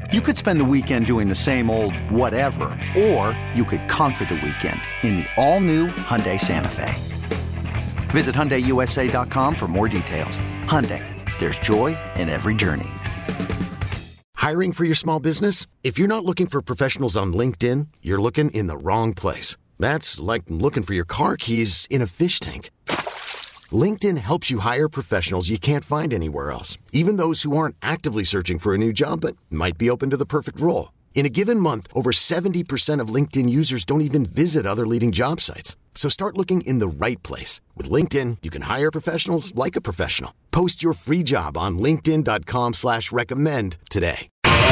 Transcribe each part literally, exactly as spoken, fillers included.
You could spend the weekend doing the same old whatever, or you could conquer the weekend in the all-new Hyundai Santa Fe. Visit Hyundai U S A dot com for more details. Hyundai, there's joy in every journey. Hiring for your small business? If you're not looking for professionals on LinkedIn, you're looking in the wrong place. That's like looking for your car keys in a fish tank. LinkedIn helps you hire professionals you can't find anywhere else, even those who aren't actively searching for a new job but might be open to the perfect role. In a given month, over seventy percent of LinkedIn users don't even visit other leading job sites. So start looking in the right place. With LinkedIn, you can hire professionals like a professional. Post your free job on linkedin dot com slash recommend today.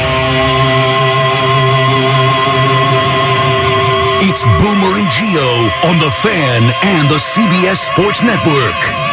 It's Boomer and Gio on The Fan and the C B S Sports Network.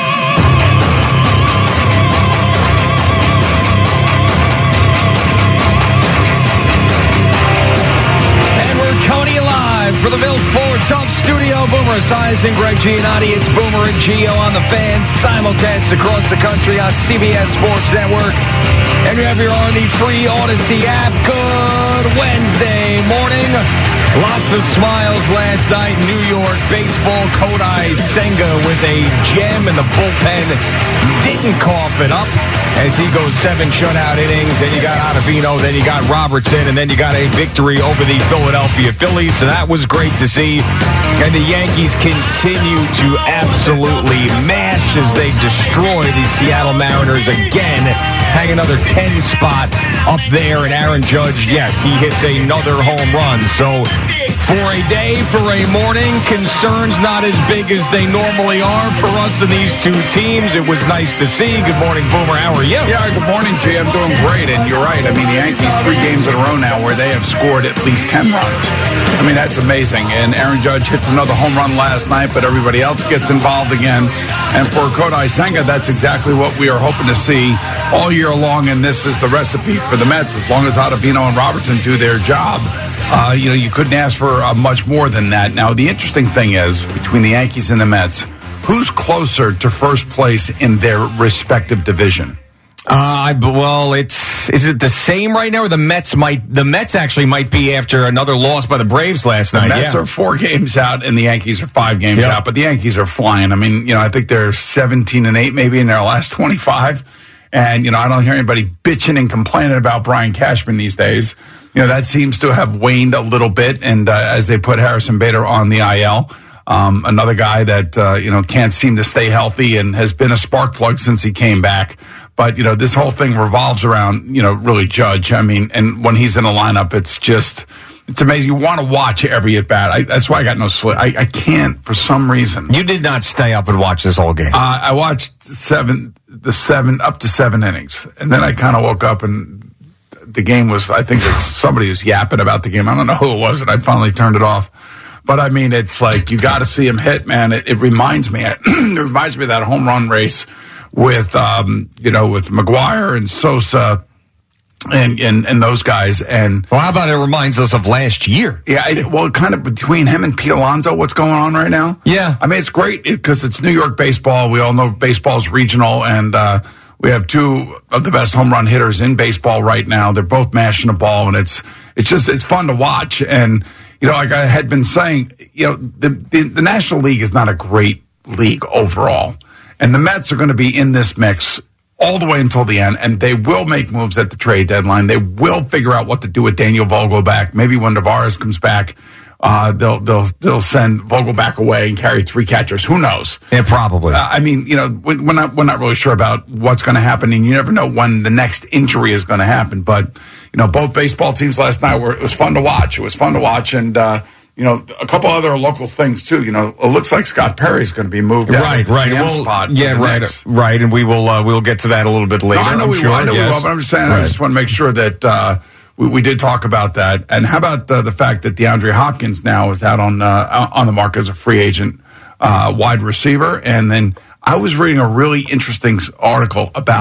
And we're coming live for the Bill Ford Tough Studio. Boomer Esiason, Greg Giannotti. It's Boomer and Gio on The Fan, simulcast across the country on C B S Sports Network. And you have your on the free Odyssey app. Good Wednesday morning. Lots of smiles last night in New York. Baseball, Kodai Senga with a gem in the bullpen. Didn't cough it up as he goes seven shutout innings. Then you got Ottavino, then you got Robertson, and then you got a victory over the Philadelphia Phillies. So that was great to see. And the Yankees continue to absolutely mash as they destroy the Seattle Mariners again. Hang another ten spot up there, and Aaron Judge, yes, he hits another home run. So for a day, for a morning, concerns not as big as they normally are for us in these two teams. It was nice to see. Good morning, Boomer. How are you? Yeah, good morning, G. I'm doing great, and you're right. I mean, the Yankees, three games in a row now where they have scored at least ten runs. I mean, that's amazing. And Aaron Judge hits another home run last night, but everybody else gets involved again. And for Kodai Senga, that's exactly what we are hoping to see all year long, and this is the recipe for the Mets. As long as Ottavino and Robertson do their job, uh, you know, you couldn't ask for uh, much more than that. Now, the interesting thing is, between the Yankees and the Mets, who's closer to first place in their respective division? Uh, well, it's is it the same right now, or the Mets might the Mets actually might be after another loss by the Braves last night. The Mets yeah. are four games out, and the Yankees are five games yep. out. But the Yankees are flying. I mean, you know, I think they're seventeen and eight maybe in their last twenty-five. And you know, I don't hear anybody bitching and complaining about Brian Cashman these days. You know, that seems to have waned a little bit. And uh, as they put Harrison Bader on the I L, um, another guy that uh, you know can't seem to stay healthy and has been a spark plug since he came back. But, you know, this whole thing revolves around, you know, really Judge. I mean, and when he's in the lineup, it's just, it's amazing. You want to watch every at bat. I, that's why I got no sleep. I, I can't for some reason. You did not stay up and watch this whole game. Uh, I watched seven, the seven, up to seven innings. And then I kind of woke up and the game was, I think it's somebody was yapping about the game. I don't know who it was, and I finally turned it off. But, I mean, it's like you got to see him hit, man. It, it reminds me, it reminds me of that home run race with, um, you know, with McGuire and Sosa and, and, and those guys. And well, how about it reminds us of last year? Yeah, it, well, kind of between him and Pete Alonso, what's going on right now? Yeah. I mean, it's great because it, it's New York baseball. We all know baseball's regional, and uh, we have two of the best home run hitters in baseball right now. They're both mashing the ball, and it's it's just it's fun to watch. And, you know, like I had been saying, you know, the, the, the National League is not a great league overall. And the Mets are going to be in this mix all the way until the end, and they will make moves at the trade deadline. They will figure out what to do with Daniel Vogelbach. Maybe when Tavares comes back, uh, they'll they'll they'll send Vogelbach away and carry three catchers. Who knows? Yeah, probably. Uh, I mean, you know, we're not we're not really sure about what's going to happen, and you never know when the next injury is going to happen. But you know, both baseball teams last night were it was fun to watch. It was fun to watch, and. Uh, You know, a couple other local things, too. You know, it looks like Scott Perry's going to be moved out right, of the right. G M Well, spot. yeah, right, Knicks. right. And we will uh, we'll get to that a little bit later. No, I know I'm we sure. will. I know yes. we will, but I'm just saying, right. I just want to make sure that uh, we, we did talk about that. And how about uh, the fact that DeAndre Hopkins now is out on uh, on the market as a free agent uh, wide receiver? And then I was reading a really interesting article about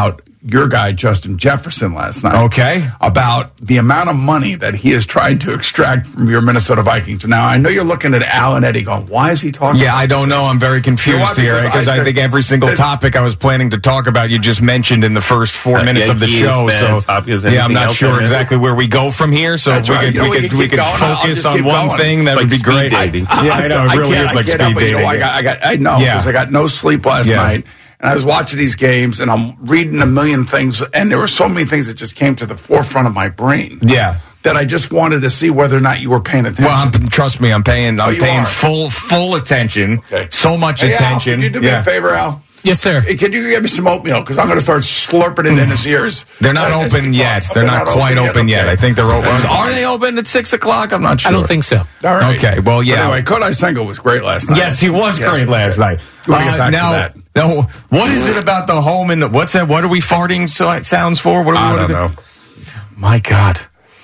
your guy, Justin Jefferson, last night. Okay. About the amount of money that he is trying to extract from your Minnesota Vikings. Now, I know you're looking at Al and Eddie going, why is he talking Yeah, about I don't this? know. I'm very confused You know here why? because I, I think every single it, topic I was planning to talk about you just mentioned in the first four Uh, minutes yeah, of the he show. is So, top. Is yeah, I'm anything not else sure I missed? exactly where we go from here. So That's if we right. could, You know, we we could, can we keep could going. I'll focus just on keep one going. thing. That Like would be speed great. dating. Yeah, I know. It really I is like get speed up, but, you know, dating. I got, I got, I know Yeah. because I got no sleep last Yeah. night, and I was watching these games, and I'm reading a million things, and there were so many things that just came to the forefront of my brain. Yeah. That I just wanted to see whether or not you were paying attention. Well, I'm, trust me, I'm paying. I'm Oh, you paying are? full full attention. Okay. So much Hey, Al, attention. can you do me Yeah. a favor, Al? Yes, sir. Hey, can you give me some oatmeal? Because I'm going to start slurping it in his ears. They're not As we open talk. yet. Oh, They're not quite open yet. Okay. I think they're open. That's Are fine. they open at six o'clock? I'm not sure. I don't think so. All right. Okay, well, yeah. But anyway, Kodai Senga was great last night. Yes, he was Yes. great last night. You wanna get back to now, that? now, what is it about the home and the, what's that? What are we farting so it sounds for? What are we, I what don't are know. the- My God.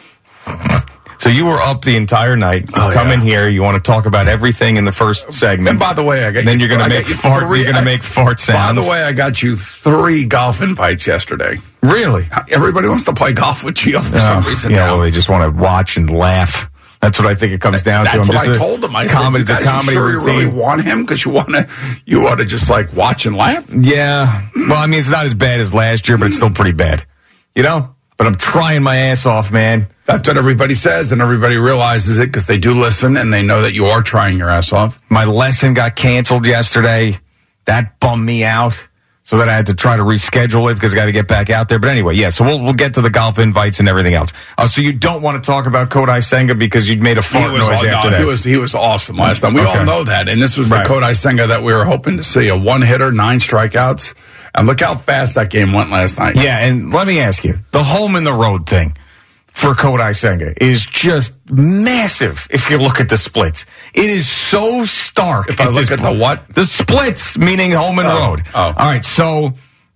So you were up the entire night. You Oh, come yeah. in here. You want to talk about everything in the first segment. And by the way, I got then you, you're going I to got make you fart. three- You're going I- to make fart sounds. By the way, I got you three golf invites yesterday. really? Everybody wants to play golf with Gio for some Oh, reason yeah, now. well, they just want to watch and laugh. That's what I think it comes down That's to. I'm what just I a told them. I comedy, said, it's you a guys, comedy you sure routine. you really want him because you want to, you want to just like watch and laugh. Yeah. Well, I mean, it's not as bad as last year, but it's still pretty bad. You know? But I'm trying my ass off, man. That's what everybody says, and everybody realizes it because they do listen and they know that you are trying your ass off. My lesson got canceled yesterday. That bummed me out. So that I had to try to reschedule it because I got to get back out there. But anyway, yeah, so we'll we'll get to the golf invites and everything else. Uh, so you don't want to talk about Kodai Senga because you'd made a fart He was, noise no, after that. he was he was awesome last time. We Okay. all know that, and this was Right. the Kodai Senga that we were hoping to see. A one hitter, nine strikeouts, and look how fast that game went last night. Yeah, and let me ask you, the home and the road thing for Kodai Senga is just massive if you look at the splits. It is so stark. If I look this at the point. what? The splits, meaning home and Oh, road. oh. All right, so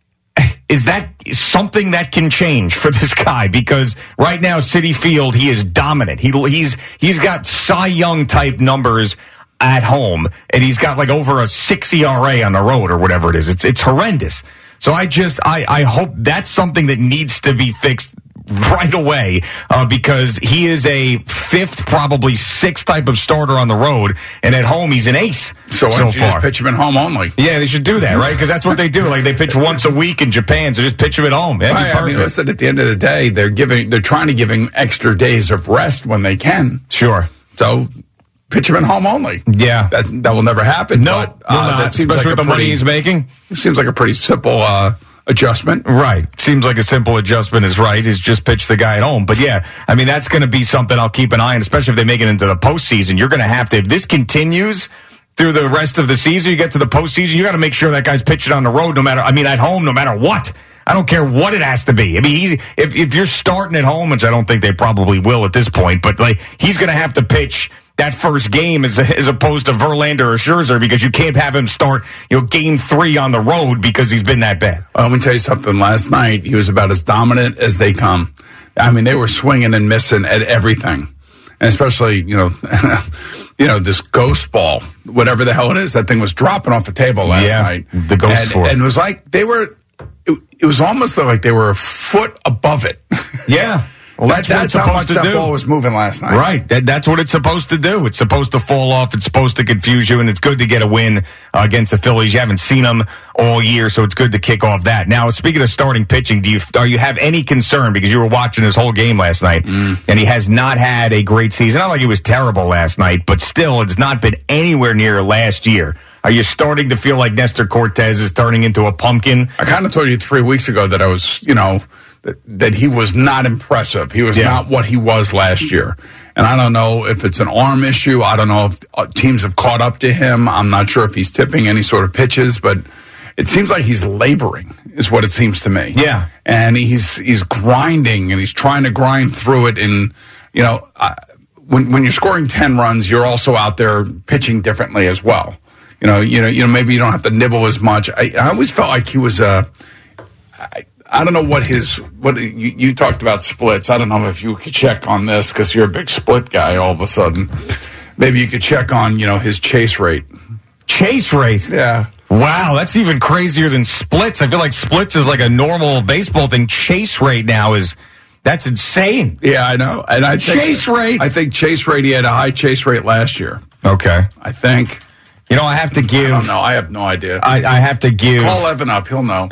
is that something that can change for this guy? Because right now, Citi Field, he is dominant. He he's he's got Cy Young type numbers at home, and he's got like over a six E R A on the road or whatever it is. It's it's horrendous. So I just I I hope that's something that needs to be fixed right away uh, because he is a fifth, probably sixth type of starter on the road, and at home he's an ace So why so don't you far. just pitch him at home only? Yeah, they should do that, right? Because that's what they do. Like they pitch once a week in Japan, so just pitch him at home. That'd be Right, I mean, perfect. listen. At the end of the day, they're giving, they're trying to give him extra days of rest when they can. Sure. So pitch him at home only. Yeah. that that will never happen. No, but, uh, will not, that seems especially like with a the money pretty- he's making. It seems like a pretty simple uh, adjustment. Right. Seems like a simple adjustment is right, is just pitch the guy at home. But yeah, I mean, that's going to be something I'll keep an eye on, especially if they make it into the postseason. You're going to have to, if this continues through the rest of the season, you get to the postseason, you got to make sure that guy's pitching on the road no matter, I mean, at home, no matter what. I don't care what it has to be. I mean, he's, if, if you're starting at home, which I don't think they probably will at this point, but like, he's going to have to pitch that first game as, as opposed to Verlander or Scherzer because you can't have him start, you know, game three on the road because he's been that bad. Well, let me tell you something. Last night, he was about as dominant as they come. I mean, they were swinging and missing at everything, and especially, you know, you know, this ghost ball, whatever the hell it is. That thing was dropping off the table last Yeah, night. the ghost and, fork. and it was like they were. It, it was almost like they were a foot above it. Yeah. Well, that's, That- what it's that's how much supposed to that do. ball was moving last night. Right. That, that's what it's supposed to do. It's supposed to fall off. It's supposed to confuse you, and it's good to get a win uh, against the Phillies. You haven't seen them all year, so it's good to kick off that. Now, speaking of starting pitching, do you are you have any concern because you were watching his whole game last night, Mm. and he has not had a great season? Not like he was terrible last night, but still, it's not been anywhere near last year. Are you starting to feel like Nestor Cortez is turning into a pumpkin? I kind of told you three weeks ago that I was, you know, that, that he was not impressive. He was Yeah. not what he was last year. And I don't know if it's an arm issue. I don't know if uh, teams have caught up to him. I'm not sure if he's tipping any sort of pitches, but it seems like he's laboring is what it seems to me. Yeah. And he's, he's grinding and he's trying to grind through it. And, you know, I, when, when you're scoring ten runs, you're also out there pitching differently as well. You know, you know, you know. Maybe you don't have to nibble as much. I, I always felt like he was a. I, I don't know what his what you, you talked about splits. I don't know if you could check on this because you're a big split guy. All of a sudden, maybe you could check on you know his chase rate. Chase rate. Yeah. Wow, that's even crazier than splits. I feel like splits is like a normal baseball thing. Chase rate now is, that's insane. Yeah, I know. And I think, chase rate. I think chase rate, he had a high chase rate last year. Okay. I think. You know, I have to give. I don't know. I have no idea. I, I have to give. Call Evan up. He'll know.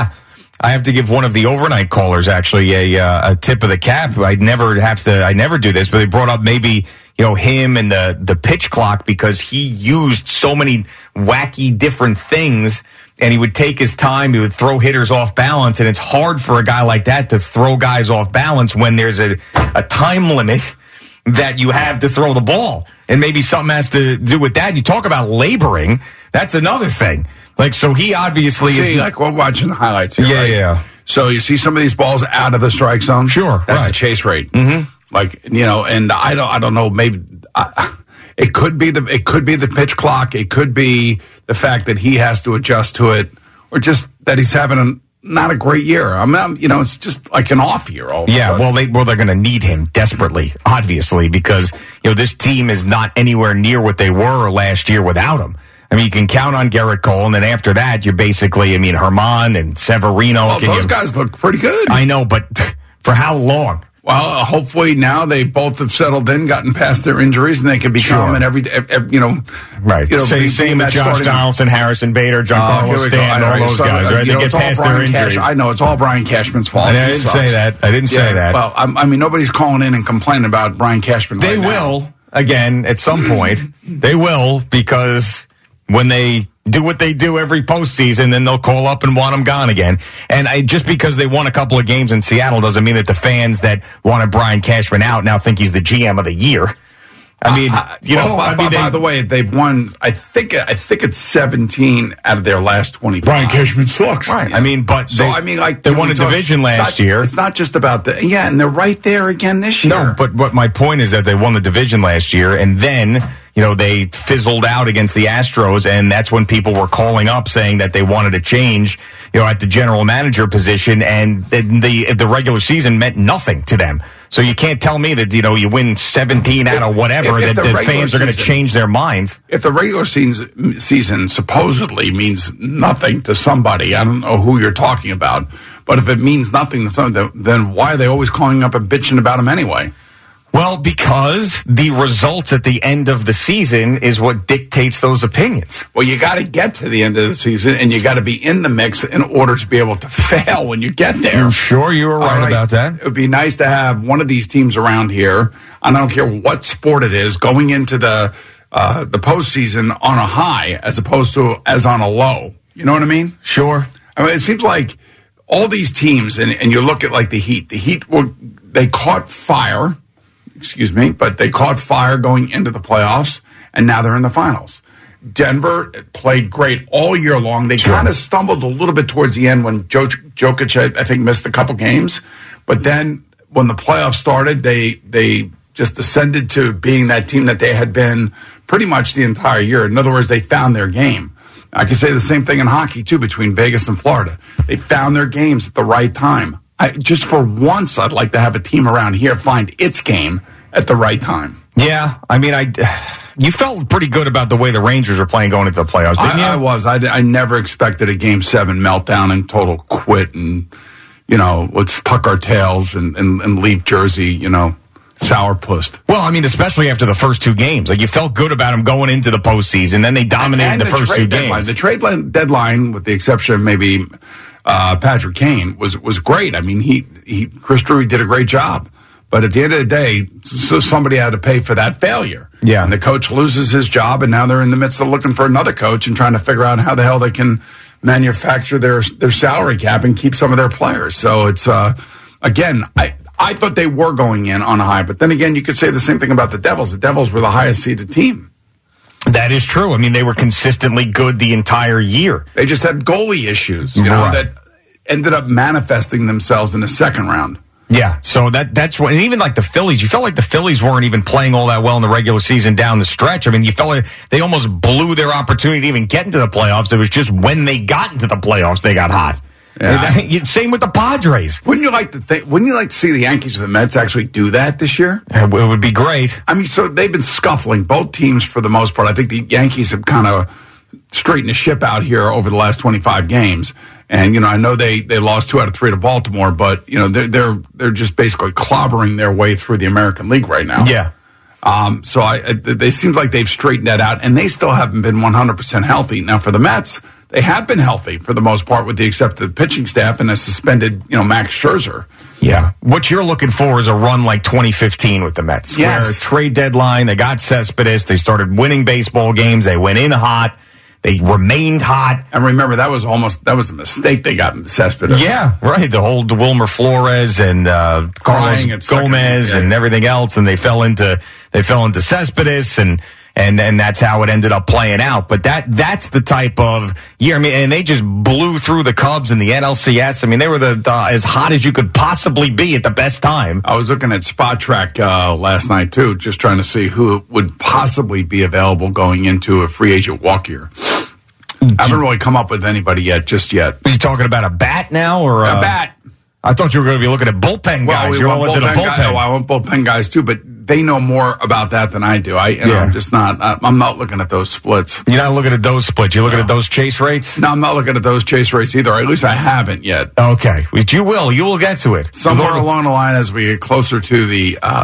I have to give one of the overnight callers actually a uh, a tip of the cap. I never have to. I never do this, but they brought up maybe you know him and the the pitch clock because he used so many wacky different things, and he would take his time. He would throw hitters off balance, and it's hard for a guy like that to throw guys off balance when there's a a time limit that you have to throw the ball, and maybe something has to do with that. You talk about laboring. That's another thing. Like, so he obviously see, is... like, we're watching the highlights here, Yeah, right? yeah. So you see some of these balls out of the strike zone? Sure, That's right. the chase rate. Mm-hmm. Like, you know, and I don't I don't know, maybe... I, it could be the it could be the pitch clock. It could be the fact that he has to adjust to it, or just that he's having a, not a great year. I mean, you know, it's just like an off year. All Yeah, well, they, well, they're going to need him desperately, obviously, because, you know, this team is not anywhere near what they were last year without him. I mean, you can count on Garrett Cole, and then after that, you're basically, I mean, Herman and Severino. Well, can those you, guys look pretty good. I know, but for how long? Well, hopefully now they both have settled in, gotten past their injuries, and they can become Sure. and every, every, you know, Right. You know, same being same with that Josh starting- Donaldson, Harrison Bader, John Oh, Carlos here we go. Stanton, I all know, those so, guys, right? you They know, get it's all past their Brian Cash- injuries. I know it's all Brian Cashman's fault. I He didn't sucks. say that. I didn't say Yeah, that. Well, I'm, I mean, nobody's calling in and complaining about Brian Cashman. They right will, now. again, at some point. They will, because when they do what they do every postseason, then they'll call up and want him gone again. And I, just because they won a couple of games in Seattle doesn't mean that the fans that wanted Brian Cashman out now think he's the G M of the year. I mean, Uh, you know, well, I by, mean, by they, the way, they've won. I think. I think it's seventeen out of their last twenty-five. Brian Cashman sucks. right. I mean, but So they, I mean, like they when won we a talk- division it's last not- year. It's not just about the yeah, and they're right there again this year. No, but what my point is that they won the division last year, and then you know they fizzled out against the Astros, and that's when people were calling up saying that they wanted to change, you know, at the general manager position, and the the, the regular season meant nothing to them. So you can't tell me that you know you win seventeen out of whatever If- if that the the regular fans are going to season- change their minds. If the regular season, season supposedly means nothing to somebody, I don't know who you're talking about, but if it means nothing to somebody, then why are they always calling up and bitching about them anyway? Well, because the results at the end of the season is what dictates those opinions. Well, you got to get to the end of the season, and you got to be in the mix in order to be able to fail when you get there. I'm sure you were All right about that. It would be nice to have one of these teams around here, and I don't care what sport it is, going into the uh, the postseason on a high as opposed to as on a low. You know what I mean? Sure. I mean, it seems like all these teams, and, and you look at like the Heat. The Heat were they caught fire. Excuse me, but they caught fire going into the playoffs, and now they're in the finals. Denver played great all year long. They Sure. kind of stumbled a little bit towards the end when Jo- Jokic, I think, missed a couple games. But then when the playoffs started, they they just ascended to being that team that they had been pretty much the entire year. In other words, they found their game. I can say the same thing in hockey, too, between Vegas and Florida. They found their games at the right time. I, just for once, I'd like to have a team around here find its game at the right time. Yeah, I mean, I you felt pretty good about the way the Rangers were playing going into the playoffs, didn't you? I, I was. I, I never expected a Game seven meltdown and total quit and, you know, let's tuck our tails and, and, and leave Jersey, you know, sourpussed. Well, I mean, especially after the first two games. Like, you felt good about them going into the postseason, then they dominated And the, first two deadline. games. The trade line, deadline, with the exception of maybe uh, Patrick Kane, was was great. I mean, he, he Chris Drury did a great job. But at the end of the day, so somebody had to pay for that failure. Yeah. And the coach loses his job, and now they're in the midst of looking for another coach and trying to figure out how the hell they can manufacture their their salary cap and keep some of their players. So it's, uh, again, I, I thought they were going in on a high. But then again, you could say the same thing about the Devils. The Devils were the highest seeded team. That is true. I mean, they were consistently good the entire year. They just had goalie issues, you know, Right. that ended up manifesting themselves in the second round. Yeah, so that that's what, and even like the Phillies, you felt like the Phillies weren't even playing all that well in the regular season down the stretch. I mean, you felt like they almost blew their opportunity to even get into the playoffs. It was just when they got into the playoffs, they got hot. Yeah. And that- same with the Padres. Wouldn't you like to think, wouldn't you like to see the Yankees and the Mets actually do that this year? It would be great. I mean, so they've been scuffling, both teams for the most part. I think the Yankees have kind of straighten the ship out here over the last twenty-five games. And, you know, I know they, they lost two out of three to Baltimore, but, you know, they're, they're, they're just basically clobbering their way through the American League right now. Yeah. Um, so I, I, they seem like they've straightened that out, and they still haven't been one hundred percent healthy. Now, for the Mets, they have been healthy for the most part, with the exception of the pitching staff and a suspended, you know, Max Scherzer. Yeah. What you're looking for is a run like twenty fifteen with the Mets. Yes. Where trade deadline, they got Cespedes, they started winning baseball games, they went in hot. They remained hot. And remember, that was almost, that was a mistake they got Cespedes. Yeah, right. The whole Wilmer Flores and uh, Carlos Gomez second, yeah. and everything else, and they fell into they fell into Cespedes, and and and that's how it ended up playing out. But that that's the type of year. I mean, and they just blew through the Cubs in the N L C S. I mean, they were the, the as hot as you could possibly be at the best time. I was looking at Spot Track uh, last night too, just trying to see who would possibly be available going into a free agent walk year. I haven't really come up with anybody yet, just yet. Are you talking about a bat now, or a, a bat? I thought you were going to be looking at bullpen guys. Well, we You're all into the bullpen. Guy, oh, I want bullpen guys too, but they know more about that than I do. I, you yeah. know, I'm just not. I'm not looking at those splits. You're not looking at those splits. You're looking no. at those chase rates. No, I'm not looking at those chase rates either. Or at least I haven't yet. Okay, but you will. You will get to it somewhere along the line as we get closer to the. Uh,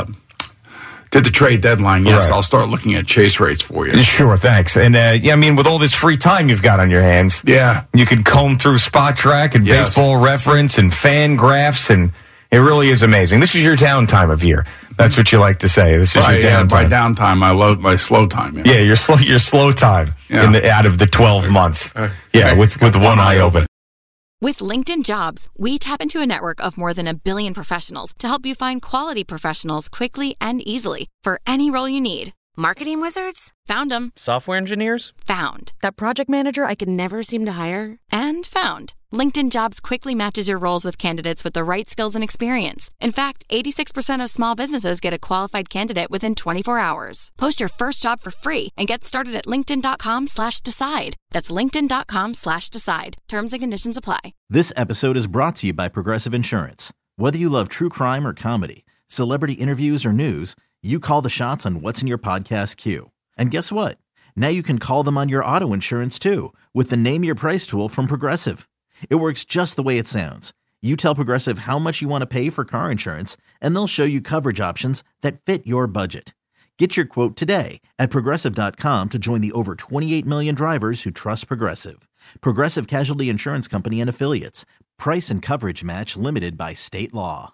To the trade deadline, yes, right. I'll start looking at chase rates for you. Sure, thanks. And, uh, yeah, I mean, with all this free time you've got on your hands, yeah, you can comb through Spot Track and yes. Baseball Reference and Fan Graphs, and it really is amazing. This is your downtime of year. That's what you like to say. This is right, your downtime. Yeah, my downtime, my low, my slow time. Yeah, yeah your slow, your slow time yeah. in the, out of the twelve months. Uh, yeah, okay. with with one eye open. With LinkedIn Jobs, we tap into a network of more than a billion professionals to help you find quality professionals quickly and easily for any role you need. Marketing wizards? Found them. Software engineers? Found. That project manager I could never seem to hire? And found. LinkedIn Jobs quickly matches your roles with candidates with the right skills and experience. In fact, eighty-six percent of small businesses get a qualified candidate within twenty-four hours. Post your first job for free and get started at linkedin.com slash decide. That's linkedin.com slash decide. Terms and conditions apply. This episode is brought to you by Progressive Insurance. Whether you love true crime or comedy, celebrity interviews or news, you call the shots on what's in your podcast queue. And guess what? Now you can call them on your auto insurance too with the Name Your Price tool from Progressive. It works just the way it sounds. You tell Progressive how much you want to pay for car insurance, and they'll show you coverage options that fit your budget. Get your quote today at Progressive dot com to join the over twenty-eight million drivers who trust Progressive. Progressive Casualty Insurance Company and Affiliates. Price and coverage match limited by state law.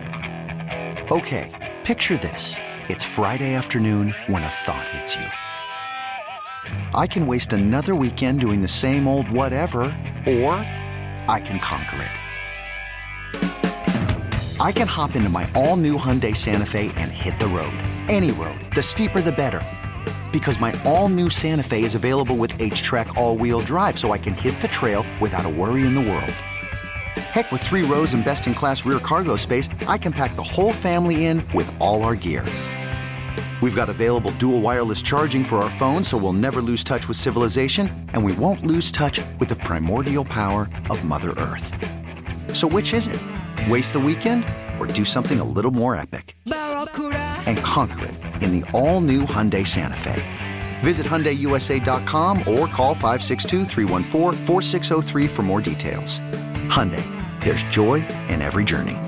Okay, picture this. It's Friday afternoon when a thought hits you. I can waste another weekend doing the same old whatever, or I can conquer it. I can hop into my all-new Hyundai Santa Fe and hit the road. Any road. The steeper, the better. Because my all-new Santa Fe is available with H-Track all-wheel drive, so I can hit the trail without a worry in the world. Heck, with three rows and best-in-class rear cargo space, I can pack the whole family in with all our gear. We've got available dual wireless charging for our phones, so we'll never lose touch with civilization, and we won't lose touch with the primordial power of Mother Earth. So which is it? Waste the weekend or do something a little more epic? And conquer it in the all-new Hyundai Santa Fe. Visit Hyundai U S A dot com or call five six two, three one four, four six zero three for more details. Hyundai, there's joy in every journey.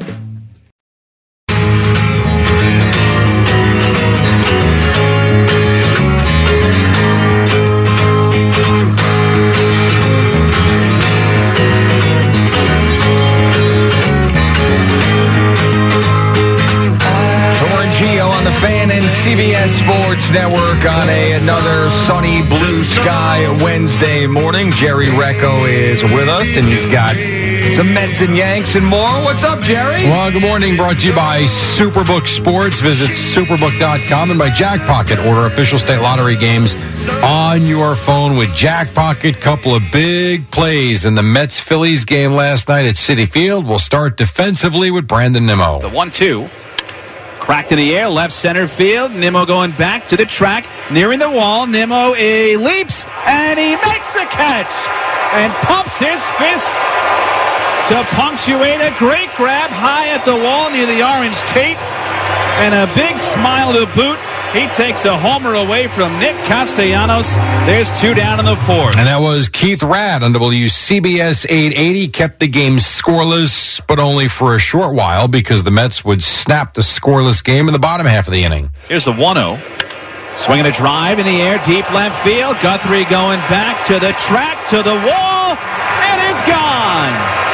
Fan and C B S Sports Network on a, another sunny blue sky Wednesday morning. Jerry Recco is with us, and he's got some Mets and Yanks and more. What's up, Jerry? Well, good morning. Brought to you by Superbook Sports. Visit superbook dot com and by Jack Pocket. Order official state lottery games on your phone with Jack Pocket. Couple of big plays in the Mets-Phillies game last night at Citi Field. We'll start defensively with Brandon Nimmo. The one two. Cracked in the air, left center field. Nimmo going back to the track, nearing the wall. Nimmo a leaps, and he makes the catch and pumps his fist to punctuate a great grab high at the wall near the orange tape, and a big smile to boot He takes a homer away from Nick Castellanos. There's two down in the fourth. And that was Keith Radd on W C B S eight eighty. Kept the game scoreless, but only for a short while because the Mets would snap the scoreless game in the bottom half of the inning. Here's the one oh. Swinging a drive in the air, deep left field. Guthrie going back to the track, to the wall. It is gone.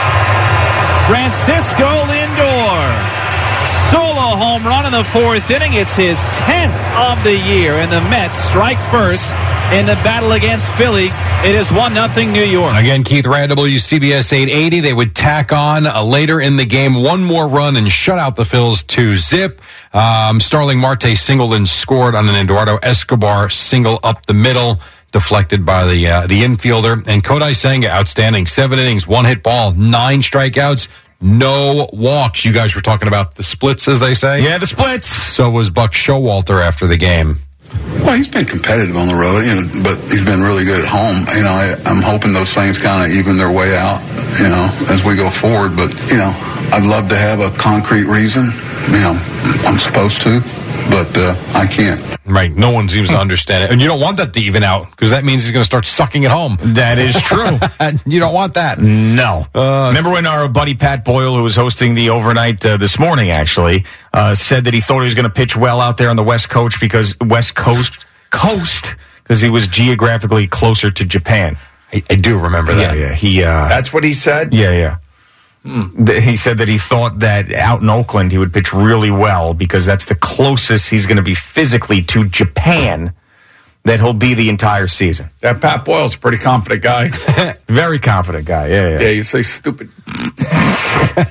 Francisco Lindor. Solo home run in the fourth inning. It's his tenth of the year, and the Mets strike first in the battle against Philly. It is one nothing New York. Again, Keith Radd, W C B S eight eighty. They would tack on uh, later in the game one more run and shut out the Phils two zip. Um, Starling Marte singled and scored on an Eduardo Escobar single up the middle, deflected by the uh, the infielder. And Kodai Senga, outstanding. Seven innings, one hit ball, nine strikeouts, no walks. You guys were talking about the splits, as they say? Yeah, the splits. So was Buck Showalter after the game. Well, he's been competitive on the road, you know, but he's been really good at home. You know, I, I'm hoping those things kind of even their way out, you know, as we go forward. But, you know, I'd love to have a concrete reason. You know, I'm supposed to, but uh, I can't. Right. No one seems to understand it. And you don't want that to even out because that means he's going to start sucking it home. That is true. You don't want that. No. Uh, Remember when our buddy Pat Boyle, who was hosting the overnight uh, this morning, actually, uh, said that he thought he was going to pitch well out there on the West Coast because West Coast coast because he was geographically closer to Japan. I, I do remember that. Yeah, yeah. He. Uh, That's what he said? Yeah, yeah. Hmm. He said that he thought that out in Oakland he would pitch really well because that's the closest he's going to be physically to Japan that he'll be the entire season. That Pat Boyle's a pretty confident guy. Very confident guy, yeah, yeah. Yeah, you say stupid. uh,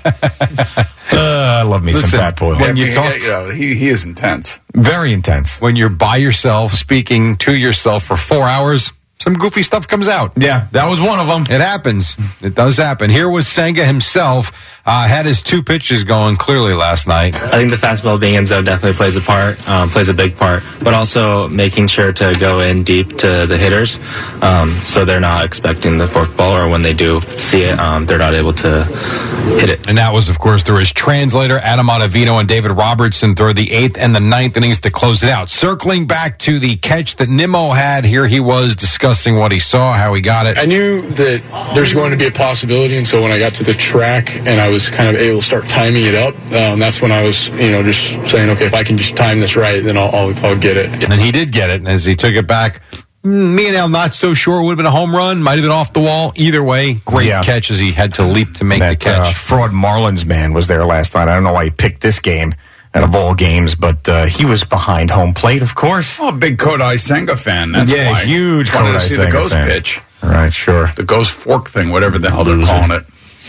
I love me Listen, some Pat Boyle. When you yeah, talk, you know, he, he is intense. Very intense. When you're by yourself, speaking to yourself for four hours, some goofy stuff comes out. Yeah, that was one of them. It happens. It does happen. Here was Senga himself. Uh, had his two pitches going clearly last night. I think the fastball being in zone definitely plays a part, um, plays a big part, but also making sure to go in deep to the hitters um, so they're not expecting the forkball, or when they do see it, um, they're not able to hit it. And that was, of course, through his translator, Adam Ottavino, and David Robertson through the eighth and the ninth innings to close it out. Circling back to the catch that Nimmo had, here he was discussing what he saw, how he got it. I knew that there's going to be a possibility, and so when I got to the track and I was kind of able to start timing it up, um, that's when I was, you know, just saying, okay, if I can just time this right, then I'll, I'll, I'll get it. And he did get it, and as he took it back, me and Al not so sure it would have been a home run, might have been off the wall. Either way, great yeah. catch as he had to leap to make that, the catch. Uh, fraud Marlins man was there last night. I don't know why he picked this game out of all games, but uh, he was behind home plate, of course. Oh, big Kodai Senga fan. That's yeah, why. huge Wanted Kodai to see Senga the ghost fan. pitch. All right, sure. The ghost fork thing, whatever the hell they're calling it.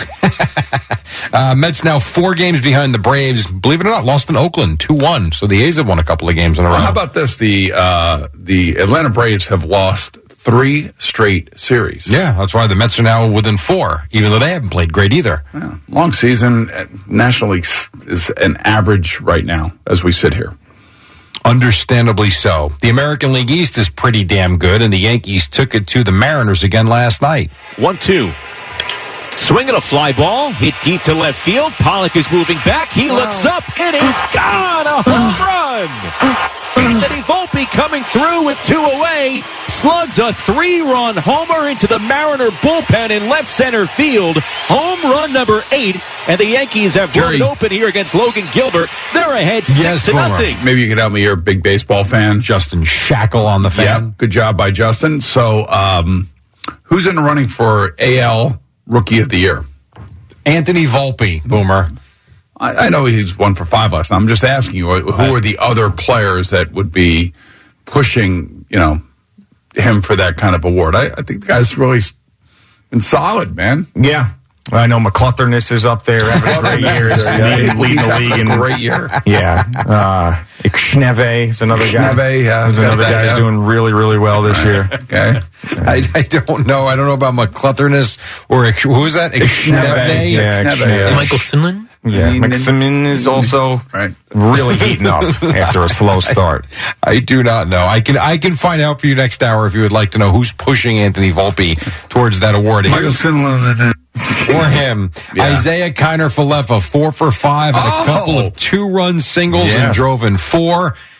uh, Mets now four games behind the Braves. Believe it or not, lost in Oakland two one. So the A's have won a couple of games in a row. Well, how about this? The uh, the Atlanta Braves have lost three straight series. Yeah, that's why the Mets are now within four, even though they haven't played great either. Yeah. Long season. National League is an average right now as we sit here. Understandably so. The American League East is pretty damn good, and the Yankees took it to the Mariners again last night. one two. Swinging a fly ball, hit deep to left field. Pollock is moving back. He wow. looks up. It is gone. A home run. Anthony Volpe coming through with two away. Slugs a three-run homer into the Mariner bullpen in left center field. Home run number eight. And the Yankees have blown it open here against Logan Gilbert. They're ahead six yes, to Boomer. nothing. Maybe you could help me here, big baseball fan. Justin Shackle on the fan. Yeah, good job by Justin. So, um, who's in the running for A L Rookie of the Year? Anthony Volpe, Boomer. I, I know he's one for five last night. I'm just asking you, who are the other players that would be pushing, you know, him for that kind of award? I, I think the guy's really been solid, man. Yeah. I know McClutherness is up there having a great year. Yeah, leading he's the having league. a great year. Yeah. Uh, Ixneve is another guy. Ixneve, yeah. There's another that, guy who's yeah. doing really, really well this year. Okay. I, I don't know. I don't know about McClutherness or who was that? Ixneve. Yeah, Ixneve. Michael Sinlin? Yeah, McSimon is also right. really heating up after a slow start. I, I do not know. I can I can find out for you next hour if you would like to know who's pushing Anthony Volpe towards that award. Michael Sinlin. Or him. Yeah. Isaiah Kiner Falefa, four for five, had a oh. couple of two-run singles yeah. and drove in four.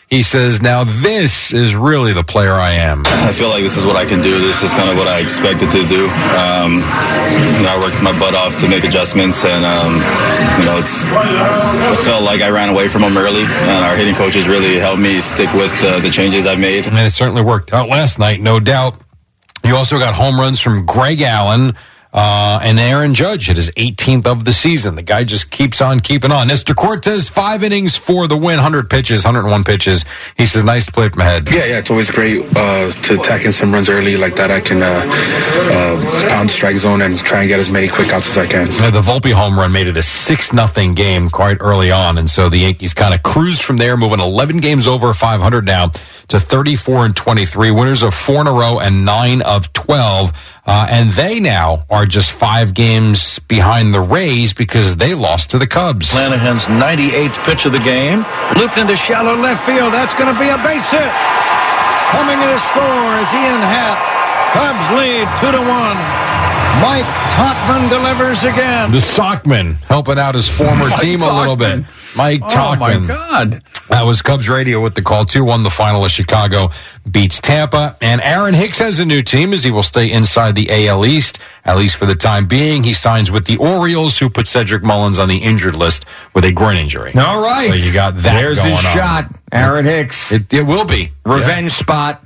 He says, now this is really the player I am. I feel like this is what I can do. This is kind of what I expected to do. Um, you know, I worked my butt off to make adjustments, and um, you know, it's, I felt like I ran away from them early, and our hitting coaches really helped me stick with uh, the changes I've made. And it certainly worked out last night, no doubt. You also got home runs from Greg Allen. Uh, and Aaron Judge hit his eighteenth of the season. The guy just keeps on keeping on. Nestor Cortez, five innings for the win, one hundred pitches, one hundred one pitches. He says, nice to play from ahead. Yeah, yeah, it's always great uh, to tack in some runs early like that. I can uh, uh, pound the strike zone and try and get as many quick outs as I can. Yeah, the Volpe home run made it a six nothing game quite early on, and so the Yankees kind of cruised from there, moving eleven games over five hundred now to thirty-four and twenty-three, winners of four in a row and nine of twelve. Uh, and they now are just five games behind the Rays because they lost to the Cubs. Lanahan's ninety-eighth pitch of the game. Looped into shallow left field. That's going to be a base hit. Coming to score is Ian Happ. Cubs lead two to one. Mike Tauchman delivers again. The Sockman helping out his former team a little bit. Mike Tauchman. Oh, my God. That was Cubs Radio with the call. two one the final as Chicago beats Tampa. And Aaron Hicks has a new team as he will stay inside the A L East, at least for the time being. He signs with the Orioles, who put Cedric Mullins on the injured list with a groin injury. All right. So you got that There's going his on. shot. Aaron Hicks. It, it will be. Revenge yeah. spot.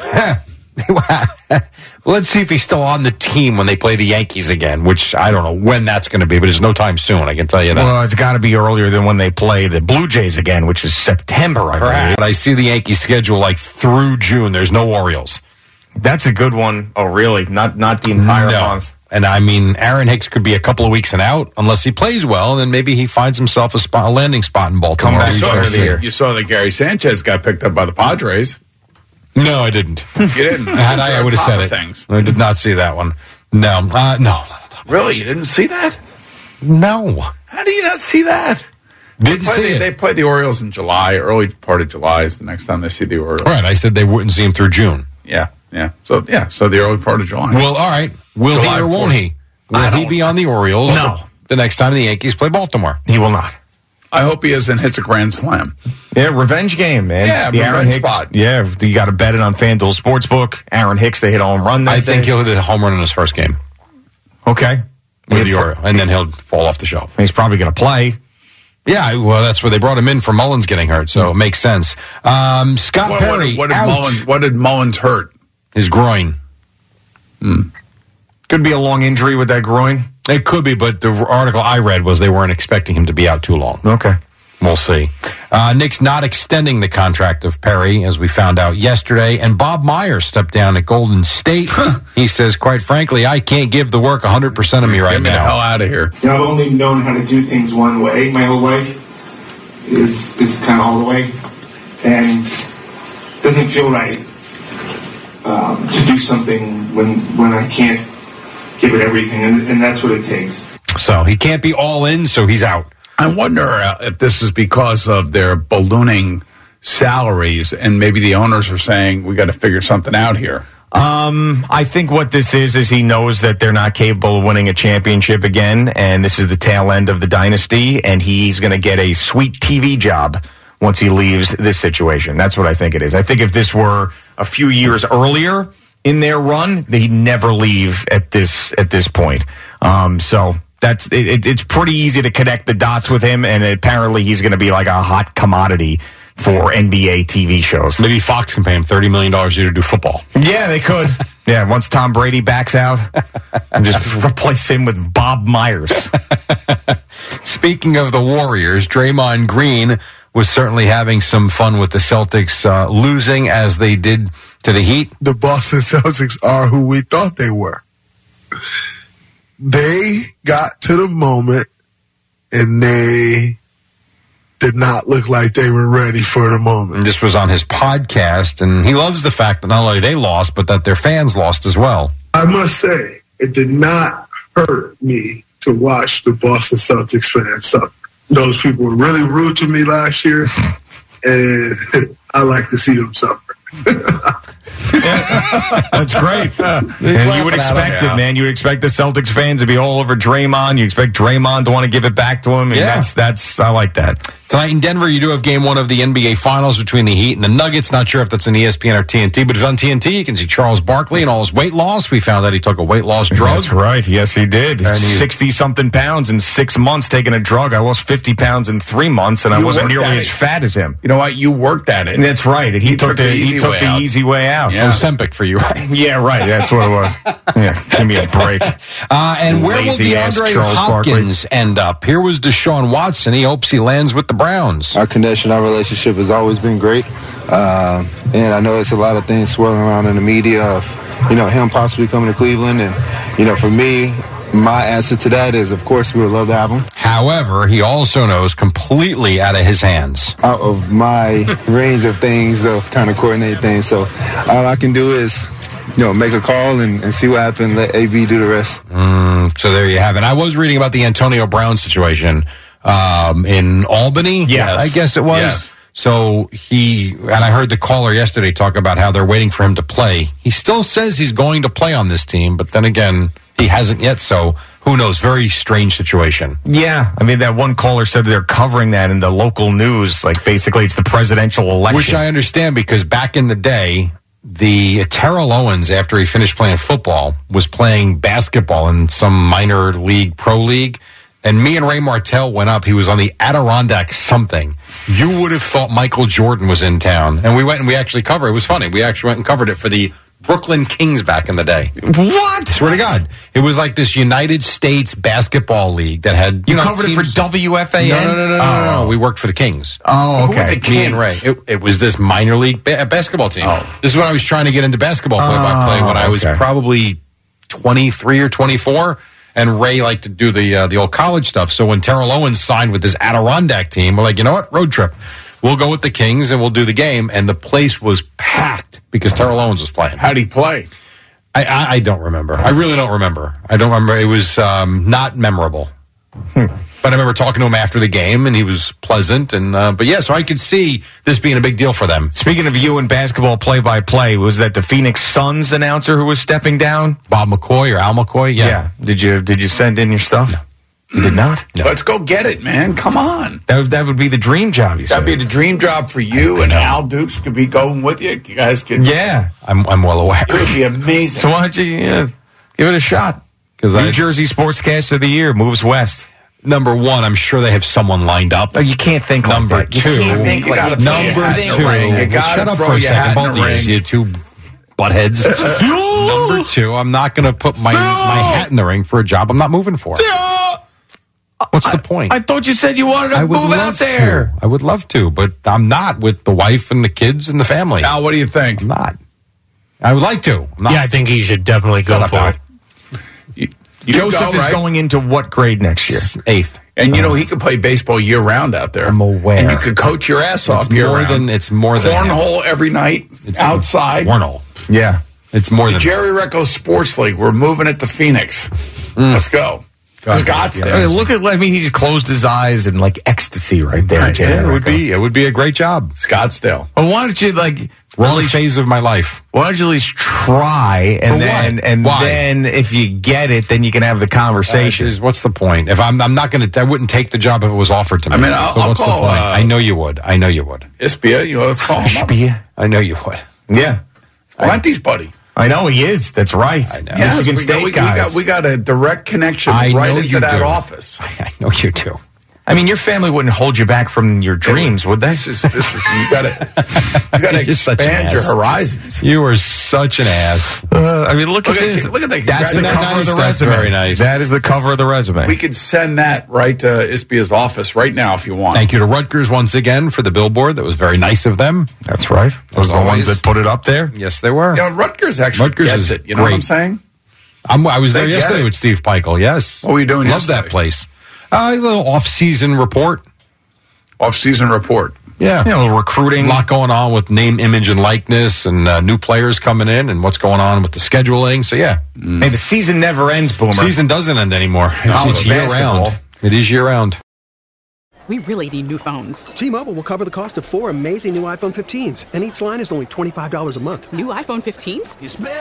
Let's see if he's still on the team when they play the Yankees again, which I don't know when that's going to be, but it's no time soon, I can tell you that. Well, it's got to be earlier than when they play the Blue Jays again, which is September, I believe. But I see the Yankees schedule like through June. There's no Orioles. That's a good one. Oh, really? Not not the entire no. month. And I mean, Aaron Hicks could be a couple of weeks and out unless he plays well, and then maybe he finds himself a, spot, a landing spot in Baltimore. Come back you, saw, you saw that Gary Sanchez got picked up by the Padres. No, I didn't. You didn't. Had I, I would have said it. Things. I did not see that one. No, uh, no. Really? You didn't see that? No. How do you not see that? Didn't they see the, it. They play the Orioles in July. Early part of July is the next time they see the Orioles. All right, I said they wouldn't see him through June. Yeah, yeah. So, yeah, so the early part of July. Well, all right. Will July he or won't fourth. he? Will he be on the Orioles? No. The next time the Yankees play Baltimore. He will not. I hope he is and hits a grand slam. Yeah, revenge game, man. Yeah, the Aaron revenge Hicks spot. Yeah, you got to bet it on FanDuel Sportsbook. Aaron Hicks, they hit a home run that I think day. he'll hit a home run in his first game. Okay. With the Orioles. And then he'll fall off the shelf. He's probably going to play. Yeah, well, that's where they brought him in for Mullins getting hurt, so it makes sense. Um, Scott What, Perry, what, what, did out. Mullins, what did Mullins hurt? His groin. Hmm. Could be a long injury with that groin. It could be, but the article I read was they weren't expecting him to be out too long. Okay. We'll see. Uh, Nick's not extending the contract of Perry, as we found out yesterday, and Bob Myers stepped down at Golden State. He says, quite frankly, I can't give the work one hundred percent of me right Get me now. the hell out of here. You know, I've only known how to do things one way my whole life, is is kind of all the way, and it doesn't feel right um, to do something when when I can't give it everything, and, and that's what it takes. So he can't be all in, so he's out. I wonder uh, if this is because of their ballooning salaries, and maybe the owners are saying, we got to figure something out here. Um, I think what this is, is he knows that they're not capable of winning a championship again, and this is the tail end of the dynasty, and he's going to get a sweet T V job once he leaves this situation. That's what I think it is. I think if this were a few years earlier in their run, they'd never leave at this at this point. Um, so that's it, it's pretty easy to connect the dots with him, and apparently he's going to be like a hot commodity for N B A T V shows. Maybe Fox can pay him thirty million dollars a year to do football. Yeah, they could. Yeah, once Tom Brady backs out, and just replace him with Bob Myers. Speaking of the Warriors, Draymond Green was certainly having some fun with the Celtics uh, losing as they did to the Heat. The Boston Celtics are who we thought they were. They got to the moment and they did not look like they were ready for the moment. And this was on his podcast, and he loves the fact that not only they lost, but that their fans lost as well. I must say, it did not hurt me to watch the Boston Celtics fans suffer. Those people were really rude to me last year, and I like to see them suffer. That's great. And you would expect it, man. You would expect the Celtics fans to be all over Draymond. You expect Draymond to want to give it back to him. And Yeah. that's, that's, I like that. Tonight in Denver, you do have game one of the N B A Finals between the Heat and the Nuggets. Not sure if that's on E S P N or T N T, but if it's on T N T, you can see Charles Barkley and all his weight loss. We found out he took a weight loss drug. That's right. Yes, he did. sixty-something pounds in six months taking a drug. I lost fifty pounds in three months, and I You wasn't worked nearly at as it. fat as him. You know what? You worked at it. That's right. And he, took, the, he took the out. easy way out. Yeah. Ozempic for you, right? Yeah, right. That's what it was. Yeah, give me a break. Uh, and where will Lazy-ass DeAndre Charles Hopkins end up? Here was Deshaun Watson. He hopes he lands with the Browns. Our connection, our relationship has always been great. Uh, and I know it's a lot of things swirling around in the media of, you know, him possibly coming to Cleveland. And, you know, for me, my answer to that is, of course, we would love to have him. However, he also knows completely out of his hands. Out of my range of things, of kind of coordinate things. So all I can do is, you know, make a call and, and see what happens. Let A B do the rest. Mm, so there you have it. I was reading about the Antonio Brown situation um, in Albany. Yes. I guess it was. Yes. So he, and I heard the caller yesterday talk about how they're waiting for him to play. He still says he's going to play on this team, but then again, he hasn't yet. So who knows? Very strange situation. Yeah. I mean, that one caller said they're covering that in the local news. Like, basically, it's the presidential election. Which I understand because back in the day, the Terrell Owens, after he finished playing football, was playing basketball in some minor league, pro league. And me and Ray Martell went up. He was on the Adirondack something. You would have thought Michael Jordan was in town. And we went and we actually covered it. It was funny. We actually went and covered it for the Brooklyn Kings back in the day. What? Swear to God. It was like this United States basketball league that had, you, You know, covered it teams- for W F A N? No, no, no, no, no, no, no. We worked for the Kings. Oh, Who were okay. the Me and Ray. It, it was this minor league ba- basketball team. Oh. This is when I was trying to get into basketball play-by-play Oh, when I was okay. probably twenty-three or twenty-four. And Ray liked to do the uh, the old college stuff. So when Terrell Owens signed with this Adirondack team, we're like, you know what? Road trip. We'll go with the Kings and we'll do the game. And the place was packed because Terrell Owens was playing. How'd he play? I, I, I don't remember. I really don't remember. I don't remember. It was um, not memorable. But I remember talking to him after the game, and he was pleasant. And uh, but yeah, so I could see this being a big deal for them. Speaking of you and basketball play-by-play, was that the Phoenix Suns announcer who was stepping down? Bob McCoy or Al McCoy? Yeah. Did you did you send in your stuff? No. You did not? No. Let's go get it, man. Come on. That would, that would be the dream job, you said. That'd be the dream job for you, and Al Dukes could be going with you. You guys could. Yeah. I'm I'm well aware. It would be amazing. So why don't you yeah, give it a shot? Because New I Jersey Sportscaster of the Year moves west. Number one, I'm sure they have someone lined up. Oh, you can't think like Number that. You two, can't think you like gotta that. throw your number hat in the two. ring. You Well, gotta shut up throw for a your second, hat in both the of you, ring. you two buttheads. Number two, I'm not going to put my my hat in the ring for a job I'm not moving for. What's the point? I thought you said you wanted to I would move out love there. to. I would love to, but I'm not with the wife and the kids and the family. Al, what do you think? I'm not. I would like to. I'm not. Yeah, I think he should definitely go Shut up, for Al. it. You, you Joseph go, is right? going into what grade next year? Eighth. And you know he could play baseball year round out there. I'm aware. And you could coach your ass off It's year more round. than it's more than Cornhole every night It's outside. Cornhole. Yeah. It's more The than Jerry Recco Sports League. We're moving it to Phoenix. Let's go. God, Scottsdale. yeah. I mean, look at, I mean, he just closed his eyes in like ecstasy right there. Right, Jerry Yeah, it would Recco. be it would be a great job. Scottsdale. Well, why don't you like Wrong really phase of my life. Why don't you at least try, and For then what? and Why? then if you get it, then you can have the conversation. Uh, is- what's the point? If I'm I'm not going to, I wouldn't take the job if it was offered to me. I mean, I'll- so I'll what's call, the point? uh, I know you would. I know you would. Ispia, you know, let's call him up. Ispia? I know you would. Yeah, Fuente's buddy. I know he is. That's right. I know. Yes, Michigan we, State got, we, guys. we got we got a direct connection I right know into you that do. office. I know you do. I mean, your family wouldn't hold you back from your dreams, would they? This is this is you got to you got to You're such an expand your ass. horizons. You are such an ass. Uh, I mean, look, Look at at this. the- look at the- That's the That's cover of the nice. That's resume. very nice. That is the cover of the resume. We could send that right to Ispia's office right now if you want. Thank you to Rutgers once again for the billboard. That was very nice of them. That's right. Those As are the ones always. that put it up there. Yes, they were. You know, Rutgers actually Rutgers gets is it. You know what great. I'm saying? I'm, I was They there get yesterday it. with Steve Peichel. Yes. What were you doing Love yesterday? that place. Uh, a little off-season report. Off-season report. Yeah. You know, recruiting. A lot going on with name, image, and likeness, and uh, new players coming in, and what's going on with the scheduling. So, yeah. Hey, the season never ends, Boomer. Season doesn't end anymore. It's, Not it's with year-round. basketball. It is year-round. We really need new phones. T-Mobile will cover the cost of four amazing new iPhone fifteens, and each line is only twenty-five dollars a month. New iPhone fifteens?